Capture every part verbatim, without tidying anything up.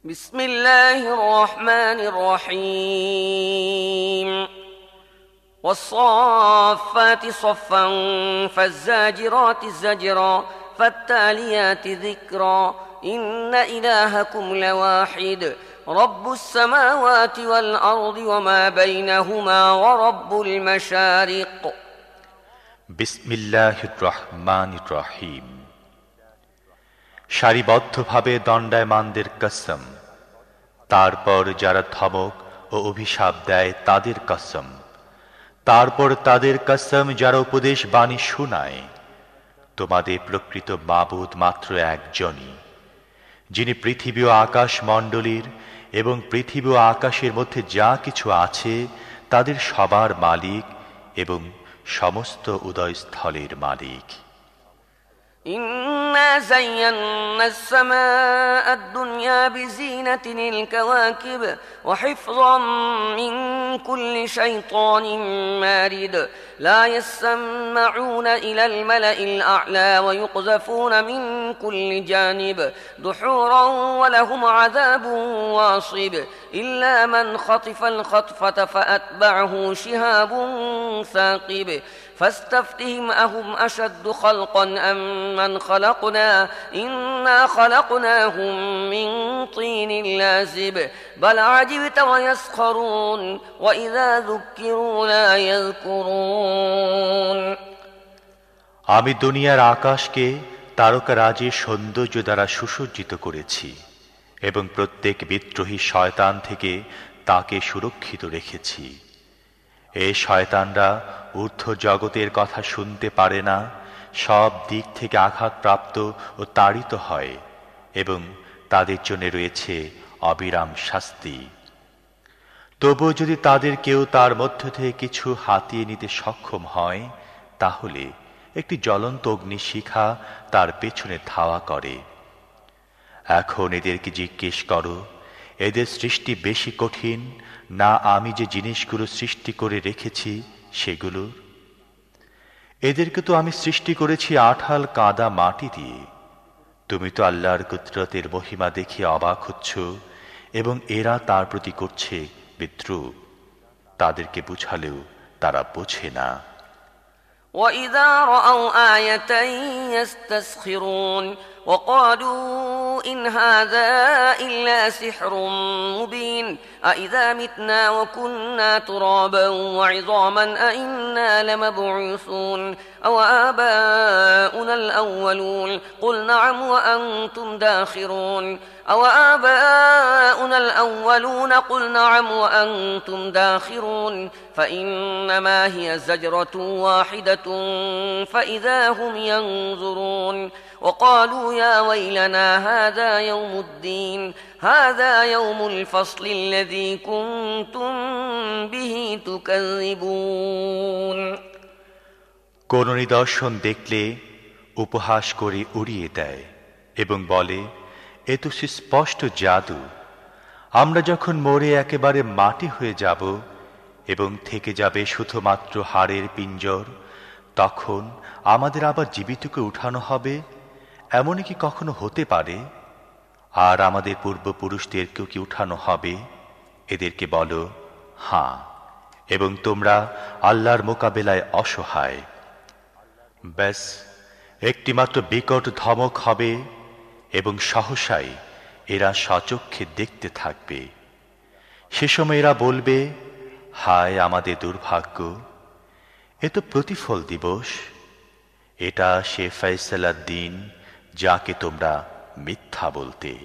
بسم الله الرحمن الرحيم والصافات صفا فالزاجرات زجرا فالتاليات ذكرا إن إلهكم لواحد رب السماوات والأرض وما بينهما ورب المشارق বিসমিল্লাহির রহমানির রহিম। সারিবদ্ধভাবে দণ্ডায়মানদের কসম, তারপর যারা ধমক ও অভিশাপ দেয় তাদের কসম, তারপর তাদের কসম যারা উপদেশ বাণী শোনায়। তোমাদের প্রকৃত মাবুদ মাত্র একজনই, যিনি পৃথিবী ও আকাশ মণ্ডলীর এবং পৃথিবী ও আকাশের মধ্যে যা কিছু আছে তাদের সবার মালিক এবং সমস্ত উদয়স্থলের মালিক। إنا زينا السماء الدنيا بزينة الكواكب وحفظا من كل شيطان مارد لا يسمعون إلى الملأ الأعلى ويقذفون من كل جانب دحورا ولهم عذاب واصب إلا من خطف الخطفة فأتبعه شهاب ثاقب فاستفتهم أهم أشد خلقا أم من خلقنا إنا خلقناهم من طين لازب بل عجبت ويسخرون وإذا ذكروا لا يذكرون। আমি দুনিয়ার আকাশকে তারকারাজির সৌন্দর্য দ্বারা সুসজ্জিত করেছি এবং প্রত্যেক বিদ্রোহী শয়তান থেকে তাকে সুরক্ষিত রেখেছি। এই শয়তানরা ঊর্ধ্ব জগতের কথা শুনতে পারে না, সব দিক থেকে আঘাতপ্রাপ্ত ও তাড়িত হয় এবং তাদের জন্য রয়েছে অবিরাম শাস্তি। তবু যদি তাদের কেউ তার মধ্য থেকে কিছু হাতিয়ে নিতে সক্ষম হয়, তাহলে একটি জ্বলন্ত অগ্নিশিখা তার পেছনে ধাওয়া করে। এখন এদেরকে জিজ্ঞেস করো, এদের সৃষ্টি বেশি কঠিন না আমি যে জিনিসগুলো সৃষ্টি করে রেখেছি সেগুলো? এদেরকে তো আমি সৃষ্টি করেছি আঠাল কাদা মাটি দিয়ে। তুমি তো আল্লাহর কুদরতের মহিমা দেখে অবাক হচ্ছ এবং এরা তার প্রতি করছে বিদ্রূপ। তাদেরকে বুঝালেও তারা বোঝে না। وإذا رأوا آية يستسخرون وقالوا إن هذا إلا سحر مبين أإذا متنا وكنا ترابا وعظاما أإنا لمبعوثون أو آباؤنا الأولون قل نعم وأنتم داخرون أو آباؤنا الأولون قل نعم وأنتم داخرون فإنما هي زجرة واحدة فإذا هم ينظرون وقالوا يا ويلنا هذا يوم الدين هذا يوم الفصل الذي كنتم به تكذبون। কোন নিদর্শন দেখলে উপহাস করে উড়িয়ে দেয় এবং বলে, এ তো সুস্পষ্ট জাদু। আমরা যখন মরে একেবারে মাটি হয়ে যাব এবং থেকে যাবে শুধুমাত্র হাড়ের পিঞ্জর, তখন আমাদের আবার জীবিতকে উঠানো হবে। এমনই কি কখনো হতে পারে? আর আমাদের পূর্বপুরুষদেরকেও কি উঠানো হবে? এদেরকে বলো, হাঁ, এবং তোমরা আল্লাহর মোকাবেলায় অসহায়। ব্যাস একটিমাত্র বিকট ধমক হবে এবং সহসাই এরা সচক্ষে দেখতে থাকবে। সে সময় এরা বলবে, হায় আমাদের দুর্ভাগ্য, এ তো প্রতিফল দিবস। এটা সে ফয়সালার দিন যাকে তোমরা মিথ্যা বলতে।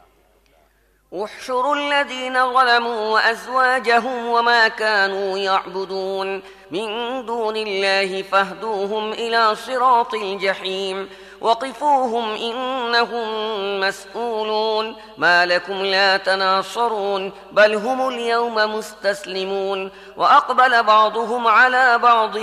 احشروا الذين ظلموا وأزواجهم وما كانوا يعبدون من دون الله فاهدوهم إلى صراط الجحيم وقفوهم إنهم مسؤولون ما لكم لا تناصرون بل هم اليوم مستسلمون وأقبل بعضهم على بعض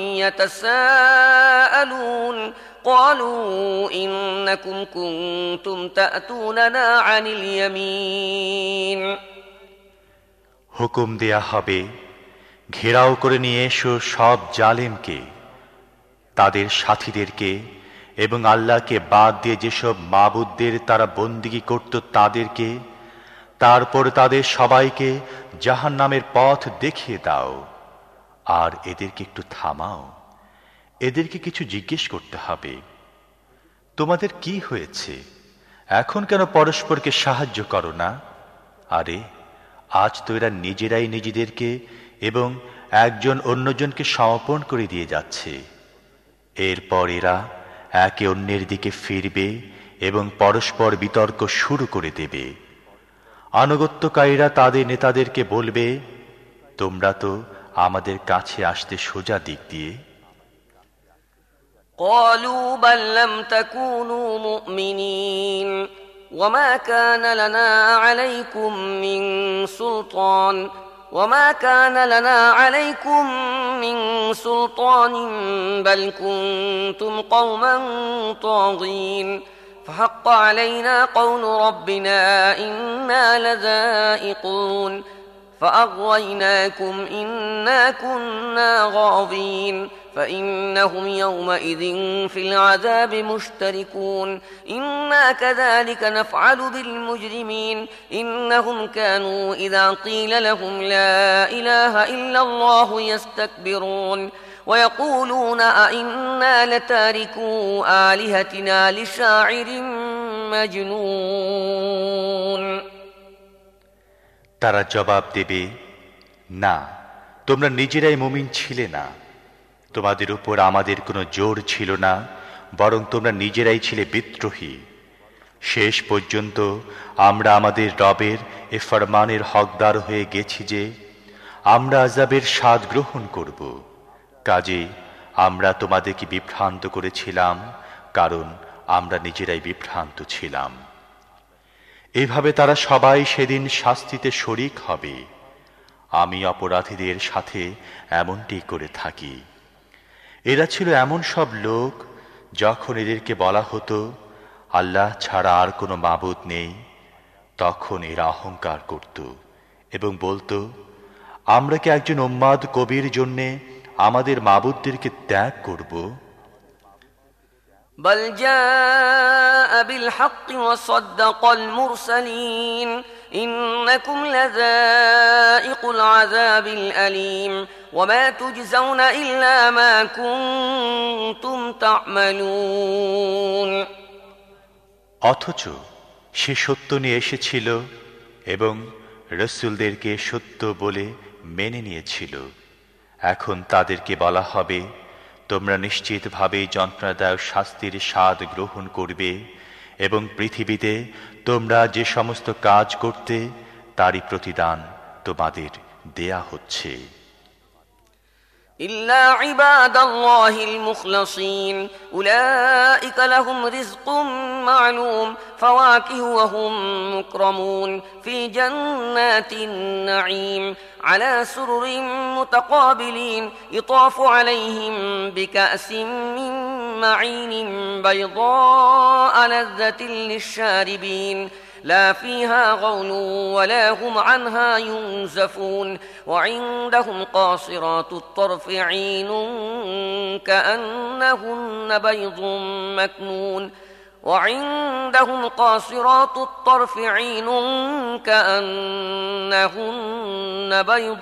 يتساءلون قالوا إنكم كنتم تأتوننا عن اليمين। হুকুম দেয়া হবে, ঘেরাও করে নিয়ে এসো সব জালেমকে, তাদের সাথীদেরকে এবং আল্লাহকে বাদ দিয়ে যেসব মাবুদদের তারা বন্দিগি করত তাদেরকে, তারপর তাদের সবাইকে জাহান্নামের পথ দেখিয়ে দাও, আর এদেরকে একটু থামাও। এদেরকে কিছু জিজ্ঞেস করতে হবে, তোমাদের কি হয়েছে? এখন কেন পরস্পরকে সাহায্য করো না? আরে আজ তো এরা নিজেরাই নিজেদেরকে এবং একজন অন্যজনকে সমর্পণ করে দিয়ে যাচ্ছে। এরপর এরা একে অন্যের দিকে ফিরবে এবং পরস্পর বিতর্ক শুরু করে দেবে। আনুগত্যকারীরা তাদের নেতাদেরকে বলবে, তোমরা তো আমাদের কাছে আসতে সোজা দিক দিয়ে। قالوا بل لم تكونوا مؤمنين وما كان لنا عليكم من سلطان وما كان لنا عليكم من سلطان بل كنتم قوما طاغين فحق علينا قول ربنا إنا لذائقون فأغويناكم إنا كنا غاوين فإنهم يومئذ في العذاب مشتركون إنا كذلك نفعل بالمجرمين إنهم كانوا إذا قيل لهم لا إله إلا الله يستكبرون ويقولون أئنا لتاركو آلهتنا لشاعر مجنون তারা জবাব দেবে, না, তোমরা নিজেরাই মুমিন ছিলে না। তোমাদের উপর আমাদের কোনো জোর ছিল না, বরং তোমরা নিজেরাই ছিলে বিদ্রোহী। শেষ পর্যন্ত আমরা আমাদের রবের এ ফরমানের হকদার হয়ে গেছি যে আমরা আযাবের স্বাদ গ্রহণ করব। কাজে আমরা তোমাদেরকে বিভ্রান্ত করেছিলাম, কারণ আমরা নিজেরাই বিভ্রান্ত ছিলাম। এভাবে তারা সবাই সেদিন শাস্তিতে শরীক হবে। আমি অপরাধীদের সাথে এমনটি করে থাকি। এরা ছিল এমন সব লোক, যখন এদেরকে বলা হতো আল্লাহ ছাড়া আর কোনো মাবুদ নেই, তখন এরা অহংকার করত এবং বলতো, আমরা কি একজন উম্মাদ কবির জন্যে আমাদের মাবুদদেরকে ত্যাগ করব? بل جاء بالحق وصدق المرسلين إنكم لذائق العذاب الأليم وما تجزون إلا ما كنتم تعملون অথচ সে সত্য নিয়ে এসেছিল এবং রাসূলদেরকে সত্য বলে মেনে নিয়েছিল। এখন তাদেরকে বলা হবে, তোমরা নিশ্চিতভাবে যন্ত্রণাদায়ক শাস্তির স্বাদ গ্রহণ করবে এবং পৃথিবীতে তোমরা যে সমস্ত কাজ করতে তারই প্রতিদান তোমাদের দেয়া হচ্ছে। إلا عباد الله المخلصين أولئك لهم رزق معلوم فواكه وهم مكرمون في جنات النعيم على سرر متقابلين يطاف عليهم بكأس من معين بيضاء لذة للشاربين لا فيها غول ولا هم عنها ينزفون وعندهم قاصرات الطرف عين كأنهن بيض مكنون وعندهم قاصرات الطرف عين كأنهن بيض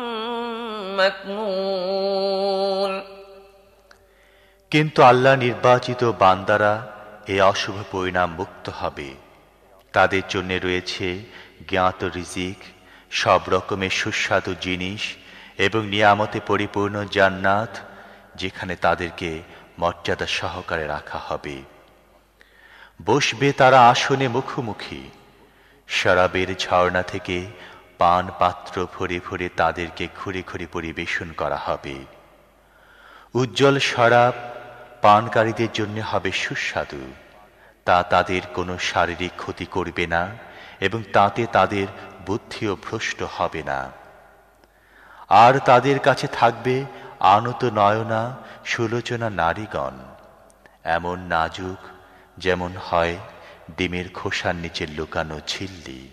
مكنون কিন্তু আল্লাহ নির্বাচিত বান্দারা এই অশুভ পরিণাম মুক্ত হবে। তাদের জন্য রয়েছে জ্ঞাত রিজিক, সব রকমের সুস্বাদু জিনিস এবং নিয়ামতে পরিপূর্ণ জান্নাত, যেখানে তাদেরকে মর্যাদা সহকারে রাখা হবে। বসবে তারা আসনে মুখোমুখি, শরাবের ঝর্ণা থেকে পান পাত্র ভরে ভরে তাদেরকে ঘুরে ঘুরে পরিবেশন করা হবে। উজ্জ্বল শরাব পানকারীদের জন্য হবে সুস্বাদু, তা তাদের কোনো শারীরিক ক্ষতি করবে না এবং তাতে তাদের বুদ্ধিও ভ্রষ্ট হবে না। আর তাদের কাছে থাকবে আনত নয়না সুলোচনা নারীগণ, এমন নাজুক যেমন হয় ডিমের খোসার নিচে লুকানো ঝিল্লি।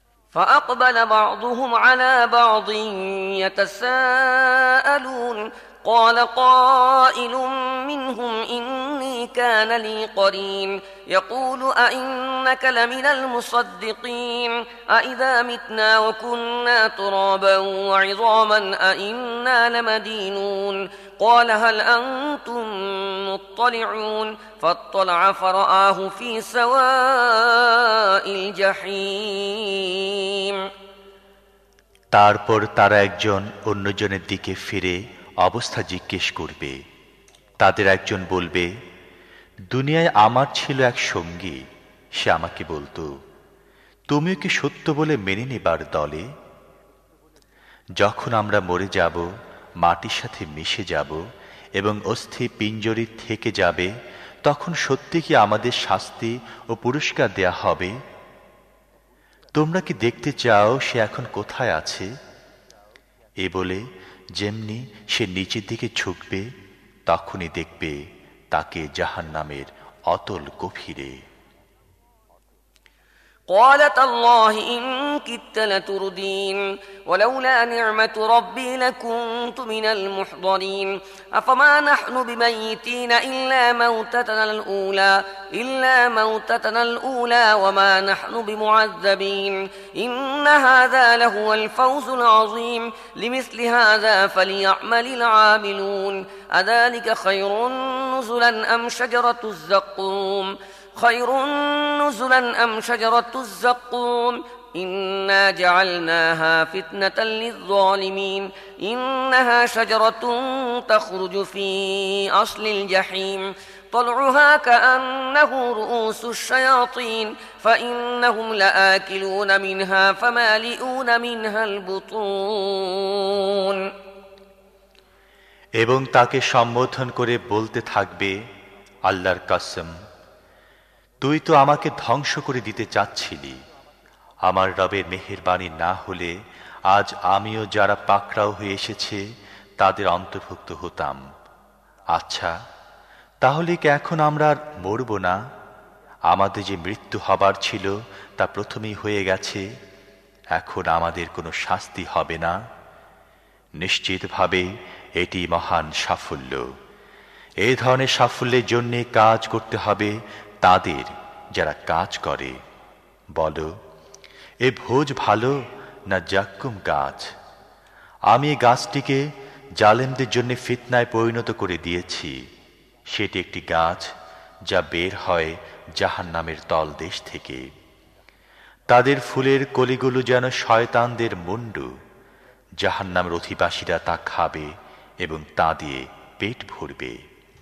فأقبل بعضهم على بعض يتساءلون قال قائل منهم إني كان لي قرين يقول أئنك لمن المصدقين أئذا متنا وكنا ترابا وعظاما أئنا لمدينون قال هل أنتم مطلعون فاطلع فرآه في سواء الجحيم তারপর তারা একজন অন্যজনের দিকে ফিরে অবস্থা জিজ্ঞেস করবে। তাদের একজন বলবে, দুনিয়ায় আমার ছিল এক সঙ্গী, সে আমাকে বলতো, তুমিও কি সত্য বলে মেনে নেবার দলে? যখন আমরা মরে যাব, মাটির সাথে মিশে যাব এবং অস্থি পিঞ্জরি থেকে যাবে, তখন সত্যি কি আমাদের শাস্তি ও পুরস্কার দেয়া হবে? তোমরা কি দেখতে চাও সে এখন কোথায় আছে? এ বলে যেমনি সে নিচের দিকে ঝুঁকবে, তখনই দেখবে তাকে জাহান্নামের অতল গভীরে। قال تالله إن كدت لتردين ولولا نعمة ربي لكنت من المحضرين أفما نحن بميتين إلا موتتنا الأولى إلا موتتنا الأولى وما نحن بمعذبين إن هذا لهو الفوز العظيم لمثل هذا فليعمل العاملون أذلك خير نزلا أم شجرة الزقوم خير نزلا أم شجرة الزقوم إنا جعلناها فتنة للظالمين إنها شجرة تخرج في أصل الجحيم طلعها كأنه رؤوس الشياطين فإنهم لآكلون منها فمالئون منها البطون এবং তাকে সম্বোধন করে বলতে থাকবে, আল্লাহর কসম, তুই তো আমাকে ধ্বংস করে দিতে চাচ্ছিলি। আমার রবের মেহেরবানি না হলে আজ আমিও যারা পাকড়াও হয়ে এসেছে তাদের অন্তর্ভুক্ত হতাম। আচ্ছা, তাহলে কি এখন আমরা আর মরব না? আমাদের যে মৃত্যু হবার ছিল তা প্রথমেই হয়ে গেছে, এখন আমাদের কোনো শাস্তি হবে না। নিশ্চিতভাবে এটি মহান সাফল্য। এই ধরনের সাফল্যের জন্য কাজ করতে হবে তাদের যারা কাজ করে। বলো, এ ভোজ ভালো না জাক্কুম গাছ? আমি এই গাছটিকে জালেমদের জন্য ফিতনায় পরিণত করে দিয়েছি। সেটি একটি গাছ যা বের হয় জাহান্নামের তলদেশ থেকে। তাদের ফুলের কলিগুলো যেন শয়তানদের মুন্ডু। জাহান্নামের অধিবাসীরা তা খাবে এবং তা দিয়ে পেট ভরবে।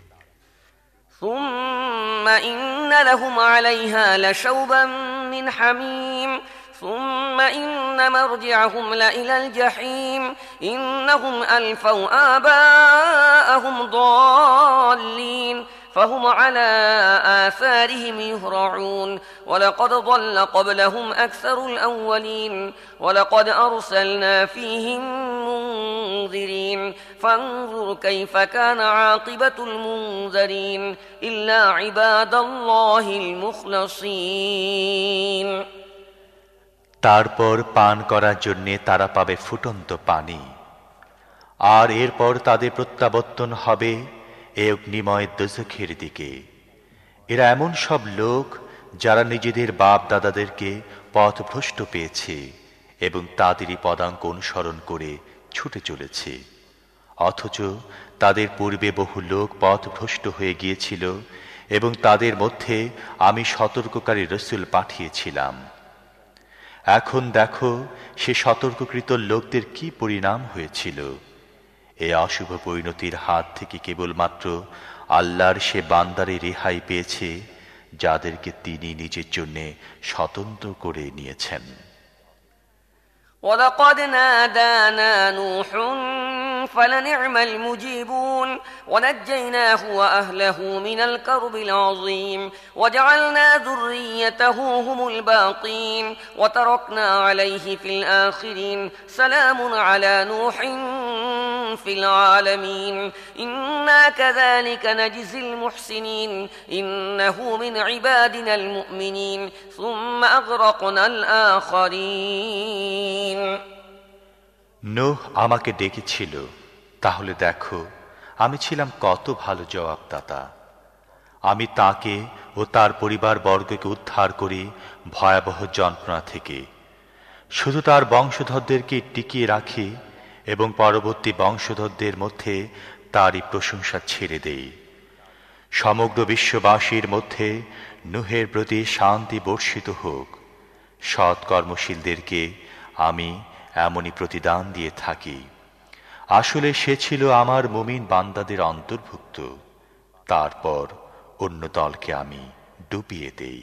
ثم إن لهم عليها لشوبا من حميم ثم إن مرجعهم لإلى الجحيم إنهم ألفوا آباءهم ضالين فهم على آثارهم يهرعون ولقد ضل قبلهم أكثر الأولين ولقد أرسلنا فيهم منذرين فانظر كيف كان عاقبة المنذرين إلا عباد الله المخلصين তারপর পান করার জন্যে তারা পাবে ফুটন্ত পানি, আর এরপর তাদের প্রত্যাবর্তন হবে এ অগ্নিময় দোজখের দিকে। এরা এমন সব লোক যারা নিজেদের বাপ দাদাদেরকে পথভ্রষ্ট পেয়েছে এবং তাদেরই পদাঙ্ক অনুসরণ করে ছুটে চলেছে, অথচ তাদের পূর্বে বহু লোক পথভ্রষ্ট হয়ে গিয়েছিল এবং তাদের মধ্যে আমি সতর্ককারী রসুল পাঠিয়েছিলাম। এখন দেখো সে সতর্ককৃত লোকদের কি পরিণাম হয়েছিল। এই অশুভ পরিণতির হাত থেকে কেবলমাত্র আল্লাহর সে বান্দারে রেহাই পেয়েছে যাদেরকে তিনি নিজের জন্য স্বতন্ত্র করে নিয়েছেন। وَلَقَدْ نَادَانَا نُوحٌ فَلَنِعْمَ الْمُجِيبُونَ وَنَجَّيْنَاهُ وَأَهْلَهُ مِنَ الْكَرْبِ الْعَظِيمِ وَجَعَلْنَا ذُرِّيَّتَهُ هُمُ الْبَاقِينَ وَتَرَكْنَا عَلَيْهِ فِي الْآخِرِينَ سَلَامٌ عَلَى نُوحٍ فِي الْعَالَمِينَ إِنَّا كَذَلِكَ نَجْزِي الْمُحْسِنِينَ إِنَّهُ مِنْ عِبَادِنَا الْمُؤْمِنِينَ ثُمَّ أَغْرَقْنَا الْآخَرِينَ নূহ আমাকে ডেকেছিল, তাহলে দেখো আমি ছিলাম কত ভালো জবাবদাতা। আমি তাকে ও তার পরিবারবর্গকে উদ্ধার করি ভয়াবহ যন্ত্রণা থেকে। শুধু তার বংশধরদেরকে টিকিয়ে রাখি এবং পরবর্তী বংশধরদের মধ্যে তারই প্রশংসা ছেড়ে দেই। সমগ্র বিশ্ববাসীর মধ্যে নূহের প্রতি শান্তি বর্ষিত হোক। সৎ কর্মশীলদেরকে আমি এমনই প্রতিদান দিয়ে থাকি। আসলে সে ছিল আমার মুমিন বান্দাদের অন্তর্ভুক্ত। তারপর অন্য দলকে আমি ডুবিয়ে দেই।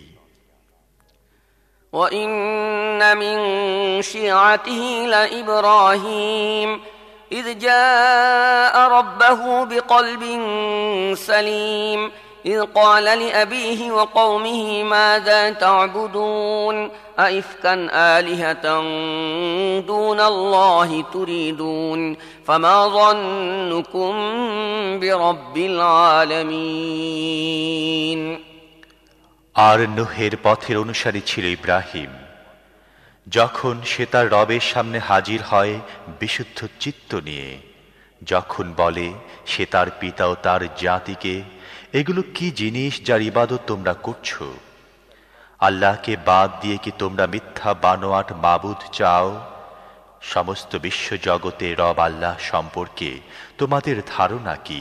وَإِنَّ مِن شِيعَتِهِ لَإِبْرَاهِيمَ إِذْ جَاءَ رَبَّهُ بِقَلْبٍ سَلِيمٍ إِذْ قَالَ لِأَبِيهِ وَقَوْمِهِ مَاذَا تَعْبُدُونَ أَئِفْكًا آلِهَةً دُونَ اللَّهِ تُرِيدُونَ فَمَا ظَنُّكُمْ بِرَبِّ الْعَالَمِينَ। আর নূহের পথের অনুসারী ছিল ইব্রাহিম। যখন সে তার রবের সামনে হাজির হয় বিশুদ্ধ চিত্ত নিয়ে, যখন বলে সে তার পিতা ও তার জাতিকে, এগুলো কি জিনিস যার ইবাদত তোমরা করছো? আল্লাহকে বাদ দিয়ে কি তোমরা মিথ্যা বানোয়াট মাবুদ চাও? সমস্ত বিশ্ব জগতে রব আল্লাহ সম্পর্কে তোমাদের ধারণা কি?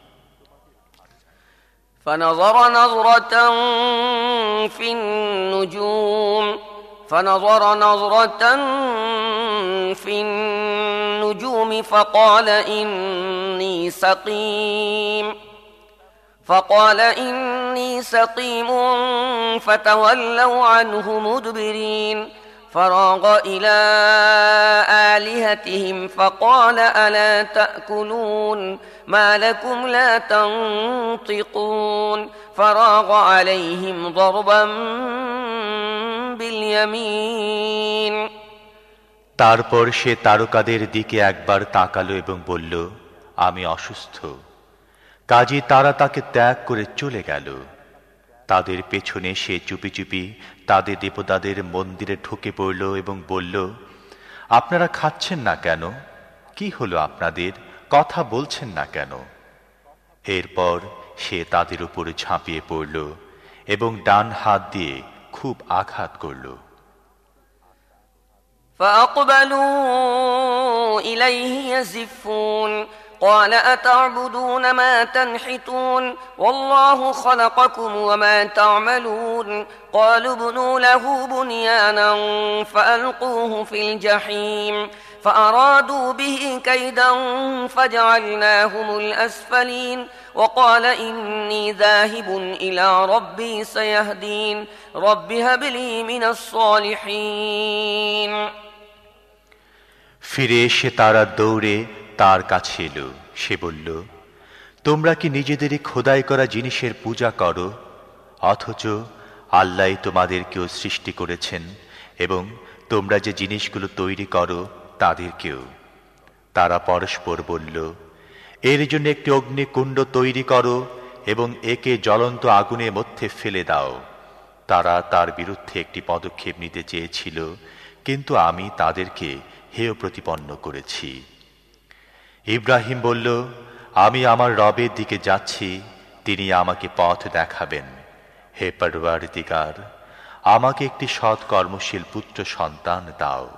فنظر نظرة في النجوم فنظر نظرة في النجوم فقال إني سقيم فقال إني سقيم فتولوا عنه مدبرين فراغ إلى آلهتهم فقال ألا تأكلون ما لكم لا تنطقون فراغ عليهم ضربا باليمين। তারপর সে তারকাদের দিকে একবার তাকালো এবং বলল, আমি অসুস্থ। কাজী তারা তাকে ত্যাগ করে চলে গেল। তাদের পেছনে সে চুপি চুপি তাদের দেবতাদের মন্দিরে ঢুকে পড়ল এবং বলল, আপনারা খাচ্ছেন না কেন? কি হলো আপনাদের? কথা বলছেন না কেন? এরপর সে তাদের উপরে ঝাঁপিয়ে পড়ল এবং ডান হাত দিয়ে খুব আঘাত করল। فأقبلوا إليه يزفون قال أتعبدون ما تنحتون والله خلقكم وما تعملون قالوا ابنوا له بنيانا فألقوه في الجحيم فأرادوا به كيدا فجعلناهم الأسفلين وقال إني ذاهب إلى ربي سيهدين رب هب لي من الصالحين। ফিরে এসে তারা দৌড়ে তার কাছে এলো। সে বলল, তোমরা কি নিজেদেরই খোদাই করা জিনিসের পূজা করো, অথচ আল্লাহ তোমাদেরকেও সৃষ্টি করেছেন এবং তোমরা যে জিনিসগুলো তৈরি করো তাদেরকেও। তারা পরস্পর বলল, এর জন্য একটি অগ্নিকুণ্ড তৈরি করো এবং একে জ্বলন্ত আগুনের মধ্যে ফেলে দাও। তারা তার বিরুদ্ধে একটি পদক্ষেপ নিতে চেয়েছিল, কিন্তু আমি তাদেরকে হেয় প্রতিপন্ন করেছি। ইব্রাহিম বলল, আমি আমার রবের দিকে যাচ্ছি, তিনি আমাকে পথ দেখাবেন। হে পরওয়ারদিগার, আমাকে একটি সৎ কর্মশীল পুত্র সন্তান দাও।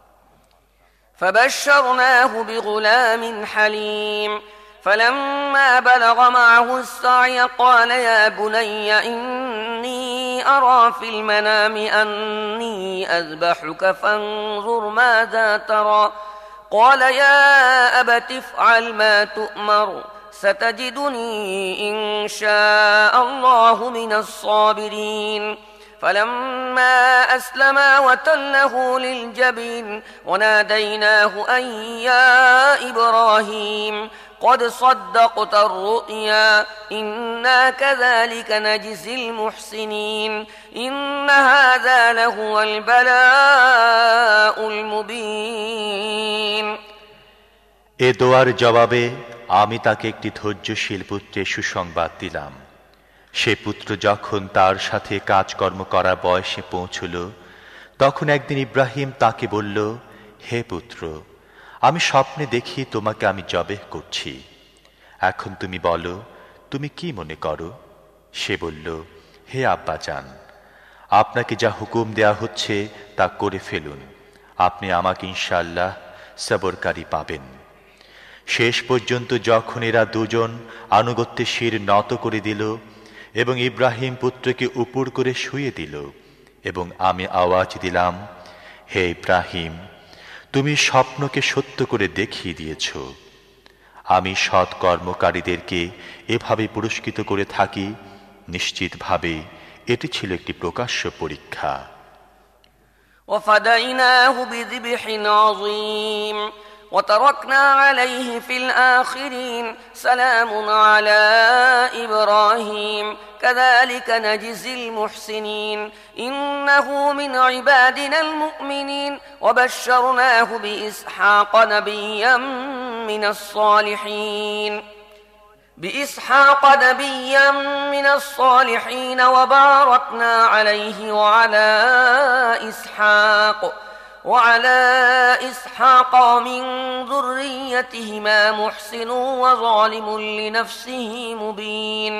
فبشرناه بغلام حليم فلما بلغ معه السعي قال يا بني إني أرى في المنام أني أذبحك فانظر ماذا ترى قال يا أبت افعل ما تؤمر ستجدني إن شاء الله من الصابرين فلما أسلما وتله للجبين وناديناه أن يا إبراهيم قد صدقت الرؤيا إنا كذلك نجزي المحسنين إن هذا لهو البلاء المبين। এ দোয়ার জবাবে আমি তাকে একটি ধৈর্যশীল পুত্রের সুসংবাদ দিলাম। সে পুত্র যখন তার সাথে কাজকর্ম করা বয়সে পৌঁছল, তখন একদিন ইব্রাহিম তাকে বলল, হে পুত্র, আমি স্বপ্নে দেখি তোমাকে আমি জবেহ করছি। এখন তুমি বলো, তুমি কি মনে করো? সে বলল, হে আব্বাজান, আপনাকে যা হুকুম দেয়া হচ্ছে তা করে ফেলুন, আপনি আমাকে ইনশাআল্লাহ সবরকারী পাবেন। শেষ পর্যন্ত যখন এরা দুজন আনুগত্যে শির নত করে দিল এবং ইব্রাহিম পুত্রকে উপর করে শুয়ে দিল এবং আমি আওয়াজ দিলাম, হে ইব্রাহিম, তুমি স্বপ্নকে সত্য করে দেখিয়ে দিয়েছ। আমি সৎ কর্মকারীদেরকে এভাবে পুরস্কৃত করে থাকি। নিশ্চিতভাবে এটি ছিল একটি প্রকাশ্য পরীক্ষা। وفديناه بذبح عظيم وتركنا عليه في الآخرين سلام على إبراهيم كذلك نجزي المحسنين إنه من عبادنا المؤمنين وبشرناه بإسحاق نبيا من الصالحين بإسحاق نبيا من الصالحين وباركنا عليه وعلى إسحاق وعلى إسحاق ومن ذريتهما محسن وظالم لنفسه مبين।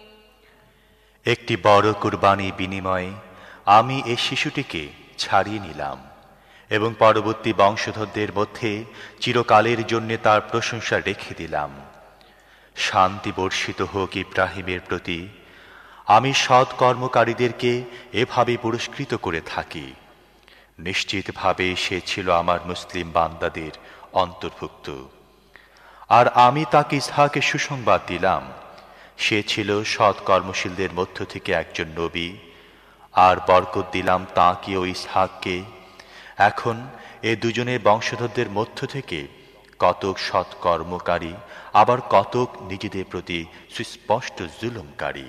একটি বড় কুরবানি বিনিময়ে আমি এই শিশুটিকে ছাড়িয়ে নিলাম এবং পরবর্তী বংশধরদের মধ্যে চিরকালের জন্য তার প্রশংসা রেখে দিলাম। শান্তি বর্ষিত হোক ইব্রাহিমের প্রতি। আমি সৎ কর্মকারীদেরকে এভাবে পুরস্কৃত করে থাকি। নিশ্চিতভাবে সে ছিল আমার মুসলিম বান্দাদের অন্তর্ভুক্ত। আর আমি তাকে ইসহাকে সুসংবাদ দিলাম, সে ছিল সৎ কর্মশীলদের মধ্য থেকে একজন নবী। আর বরকত দিলাম তাকে ও ইসহাককে। এখন এ দুজনের বংশধরদের মধ্য থেকে কতক সৎ কর্মকারী, আবার কতক নিজেদের প্রতি সুস্পষ্ট জুলুমকারী।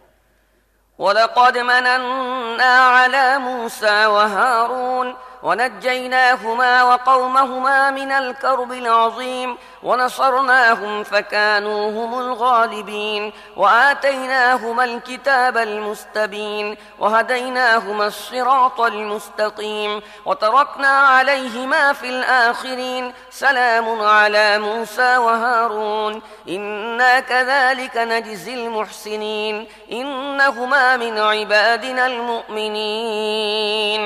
ولقد مننا على موسى وهارون ونجيناهما وقومهما من الكرب العظيم ونصرناهم فكانوا هم الغالبين وآتيناهما الكتاب المستبين وهديناهما الصراط المستقيم وتركنا عليهما في الآخرين سلام على موسى وهارون إنا كذلك نجزي المحسنين إنهما من عبادنا المؤمنين।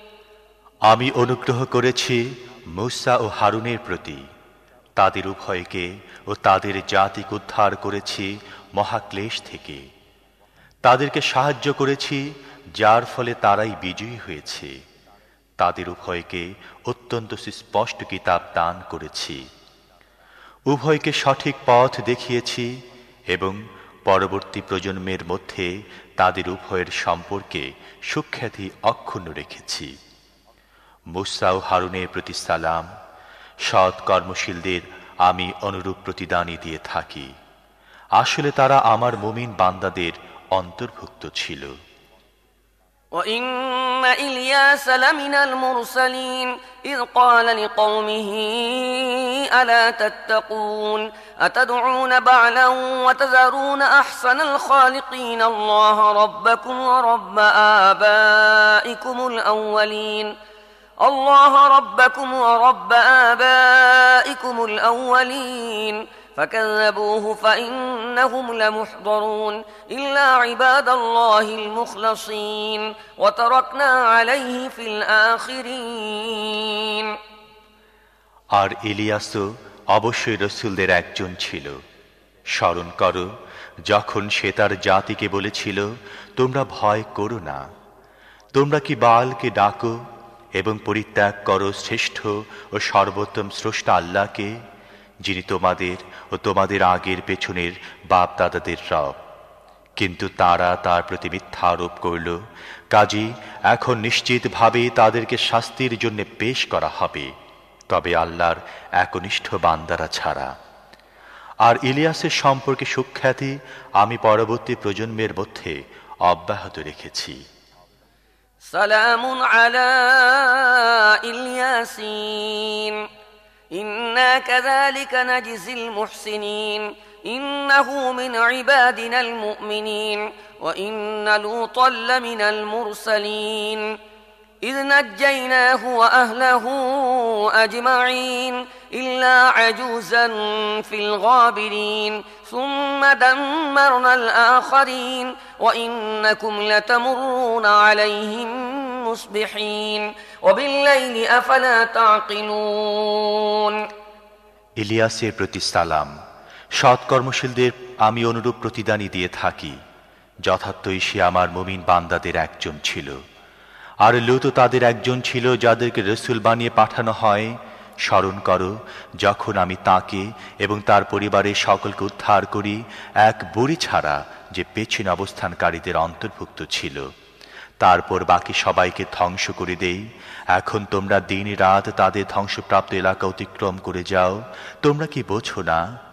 আমি অনুগ্রহ করেছি মূসা ও হারুনের প্রতি, তাদের উভয়কে ও তাদের জাতিকে উদ্ধার করেছি মহাক্লেশ থেকে। তাদেরকে সাহায্য করেছি, যার ফলে তারাই বিজয়ী হয়েছে। তাদের উভয়কে অত্যন্ত সুস্পষ্ট কিতাব দান করেছি। উভয়কে সঠিক পথ দেখিয়েছি এবং পরবর্তী প্রজন্মের মধ্যে তাদের উভয়ের সম্পর্কে সুখ্যাতি অক্ষুণ্ণ রেখেছি। মূসা ও হারুনের প্রতি সালাম। সৎ কর্মশীলদের আমি অনুরূপ প্রতিদানই দিয়ে থাকি। আসলে তারা আমার মুমিন বান্দাদের অন্তর্ভুক্ত ছিল। وإن إلياس لمن المرسلين إذ قال لقومه ألا تتقون أتدعون بعلا وتذرون أحسن الخالقين الله ربكم ورب آبائكم الأولين الله ربكم ورب آبائكم الأولين فكذبوه فإنهم لمحضرون إلا عباد الله المخلصين وتركنا عليه في الآخرين। আর ইলিয়াসও অবশ্যই রসুলদের একজন ছিল। স্মরণ করো যখন সে তার জাতিকে বলেছিল, তোমরা ভয় করো না, তোমরা কি বালকে ডাকো এবং পরিত্যাগ করো শ্রেষ্ঠ ও সর্বোত্তম স্রষ্টা আল্লাহকে, যিনি তোমাদের ও তোমাদের আগের পেছনের বাপ দাদাদের রব। কিন্তু তারা তার প্রতি মিথ্যা আরোপ করল। কাজী এখন নিশ্চিতভাবে তাদেরকে শাস্তির জন্য পেশ করা হবে, তবে আল্লাহর একনিষ্ঠ বান্দারা ছাড়া। আর ইলিয়াসের সম্পর্কে সুখ্যাতি আমি পরবর্তী প্রজন্মের মধ্যে অব্যাহত রেখেছি। সালামুন আলা ইলিয়াসিন إنا كذلك نجزي المحسنين إنه من عبادنا المؤمنين وإن لوطا لمن المرسلين إذ نجيناه وأهله أجمعين إلا عجوزا في الغابرين ثم دمرنا الآخرين وإنكم لتمرون عليهم مصبحين وبالليل أفلا تعقلون ইলিয়াসের প্রতি সালাম। সৎ কর্মশীলদের আমি অনুরূপ প্রতিদানই দিয়ে থাকি, যথার্থই সে আমার মুমিন বান্দাদের একজন ছিল। আর লূত তাদের একজন ছিল যাদেরকে রসুল বানিয়ে পাঠানো হয়। স্মরণ করো যখন আমি তাকে এবং তার পরিবারের সকলকে উদ্ধার করি, এক বুড়ি ছাড়া যে পেছনে অবস্থানকারীদের অন্তর্ভুক্ত ছিল। তারপর বাকি সবাইকে ধ্বংস করে দেই। এখন তোমরা দিন রাত তাদের ধ্বংসপ্রাপ্ত এলাকা অতিক্রম করে যাও। তোমরা কি বোঝো না